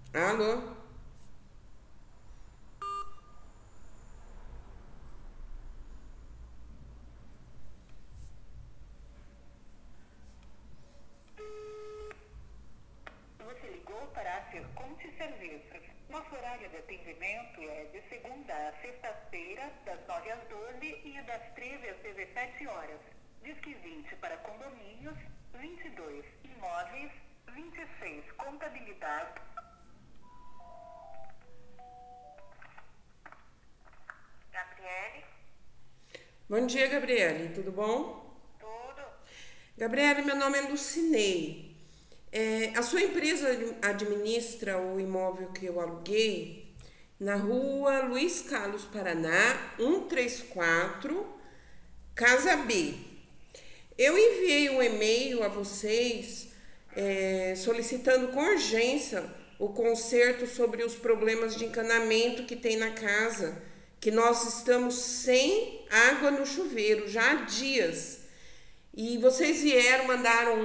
Alô? Você ligou para a Serconte Serviços. Nosso horário de atendimento é de segunda a sexta-feira, das 9 às 12 e das 13 às 17 horas. Disque 20 para condomínios, 22 imóveis, 26 contabilidade. Gabriele, Bom dia, Gabriele. Tudo bom? tudo? Gabriele, meu nome é Lucinei. A sua empresa administra o imóvel que eu aluguei na rua Luiz Carlos Paraná, 134, Casa B. Eu enviei um e-mail a vocês solicitando com urgência o conserto sobre os problemas de encanamento que tem na casa, que nós estamos sem água no chuveiro já há dias. E vocês mandaram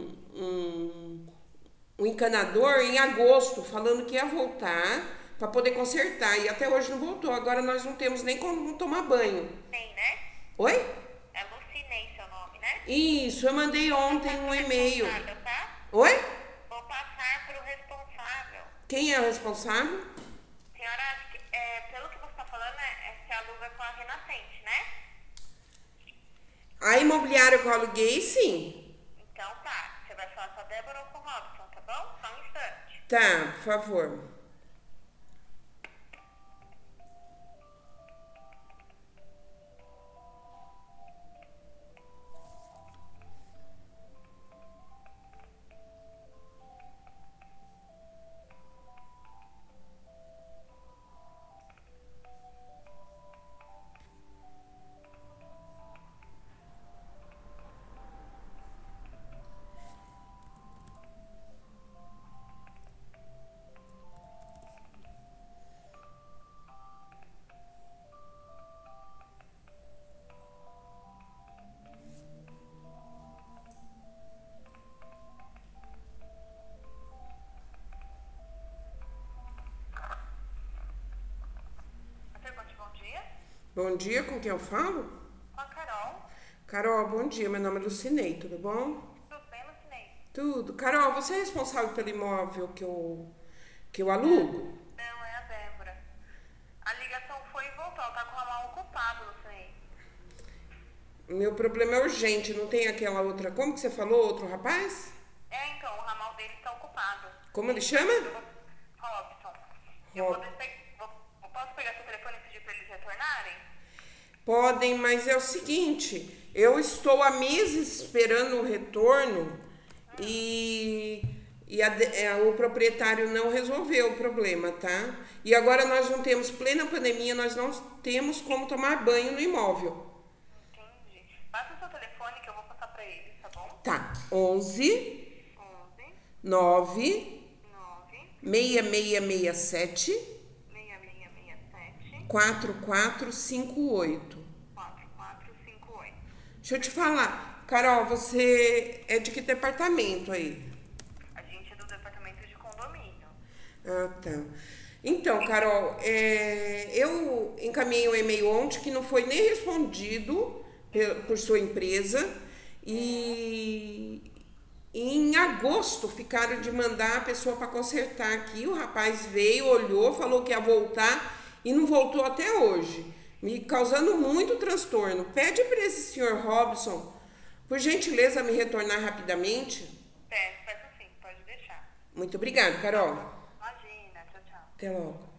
um encanador em agosto, falando que ia voltar para poder consertar. E até hoje não voltou. Agora nós não temos nem como tomar banho. Tem, né? Oi? É Lucinei seu nome, né? Isso, eu mandei ontem um e-mail. Responsável, tá? Oi? Vou passar para o responsável. Quem é o responsável? Senhora, acho que, pelo que você está falando, se aluga com a Renascente, né? A imobiliária que eu aluguei, sim. Então tá. Você vai falar com a Débora ou com o Robson, tá bom? Só um instante. Tá, por favor. Pergunte, bom dia. Bom dia, com quem eu falo? Com a Carol. Carol, bom dia. Meu nome é Lucinei, tudo bom? Tudo bem, Lucinei? Tudo. Carol, você é responsável pelo imóvel que eu alugo? Não, é a Débora. A ligação foi e voltou. Ela tá com o ramal ocupado, Lucinei. Meu problema é urgente, não tem aquela outra. Como que você falou, outro rapaz? Então, o ramal dele está ocupado. Como ele chama? Robson. Rob. Posso pegar seu telefone e pedir para eles retornarem? Podem, mas é o seguinte, eu estou há meses esperando o retorno e o proprietário não resolveu o problema, tá? E agora nós não temos, plena pandemia, nós não temos como tomar banho no imóvel. Entendi. Passa o seu telefone que eu vou passar para eles, tá bom? Tá, 11 11 9 9 6667 6667 4458. 4458. Deixa eu te falar, Carol, você é de que departamento aí? A gente é do departamento de condomínio. Ah, tá. Então, Carol, eu encaminhei um e-mail ontem que não foi nem respondido por sua empresa e em agosto ficaram de mandar a pessoa para consertar aqui. O rapaz veio, olhou, falou que ia voltar e não voltou até hoje, me causando muito transtorno. Pede para esse senhor Robson, por gentileza, me retornar rapidamente. Faz assim, pode deixar. Muito obrigada, Carol. Imagina, tchau, tchau. Até logo.